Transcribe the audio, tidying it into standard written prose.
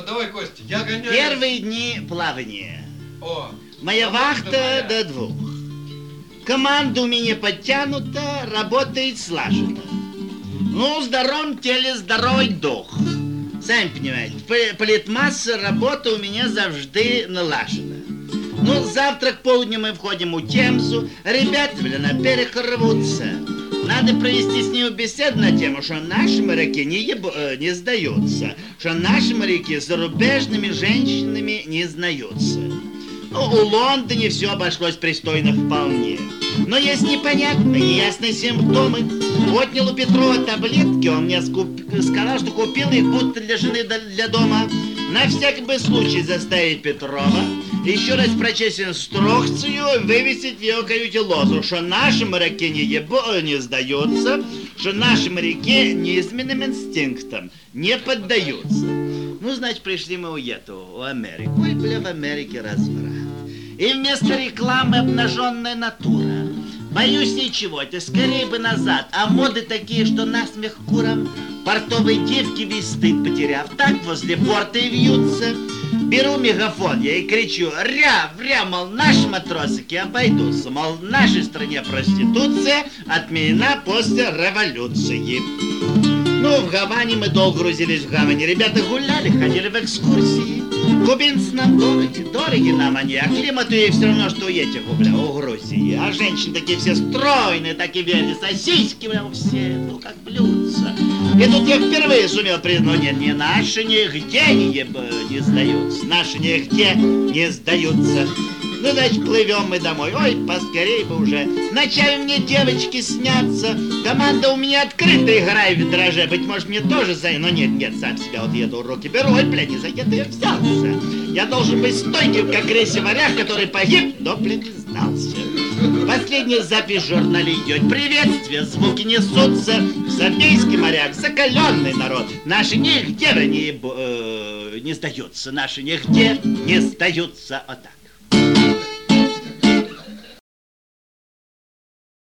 давай, Костя, я гоняю. Первые дни плавания. О, Моя вахта до 2. Команда у меня подтянута, работает слаженно. Ну, в здоровом теле здоровый дух. Сами понимаете, политмасса, работа у меня завжди налажена. Ну, завтра к полудню мы входим у Темзу, ребята, на берег рвутся. Надо провести с ними беседу на тему, что наши моряки не сдаются, что наши моряки с зарубежными женщинами не сдаются. Ну, у Лондоне все обошлось пристойно вполне. Но есть непонятные, неясные симптомы. Отнял у Петрова таблетки, он мне сказал, что купил их будто для жены для дома. На всякий бы случай заставить Петрова еще раз прочесть инструкцию, вывесить в его каюте лозу, что наши моряки не сдаются, что наши моряки неизменным инстинктам не поддаются. Ну, значит, пришли мы у Америки. Ой, бля, в Америке разврат. И вместо рекламы обнаженная натура. Боюсь ничего, ты скорее бы назад. А моды такие, что насмех курам. Портовые девки весь стыд потеряв, так возле порта и вьются. Беру мегафон я и кричу: ря, мол, наши матросики обойдутся, мол, в нашей стране проституция отменена после революции. Ну, в Гаване мы долго грузились в гавани. Ребята гуляли, ходили в экскурсии. Кубинцы нам дороги нам они. А климату ей все равно, что у этих, бля, у Грузии. А женщины такие все стройные, так и верили. Сосиски, бля, у всех, ну, как блюдца. И тут я впервые сумел признать, нет, не наши нигде не сдаются. Наши нигде не сдаются. Ну, значит, плывем мы домой. Ой, поскорей бы уже. Вначале мне девочки снятся. Команда у меня открыта, играй в витраже. Быть может, мне тоже но нет, сам себя вот еду, руки беру. Ой, блядь, не за это я взялся. Я должен быть стойким, как рейс-варяг, который погиб, но, блин, не сдался. Последняя запись в журнале идет. Приветствия, звуки несутся. Сардийский моряк, закаленный народ. Наши нигде не сдаются. Наши нигде не сдаются. Вот так.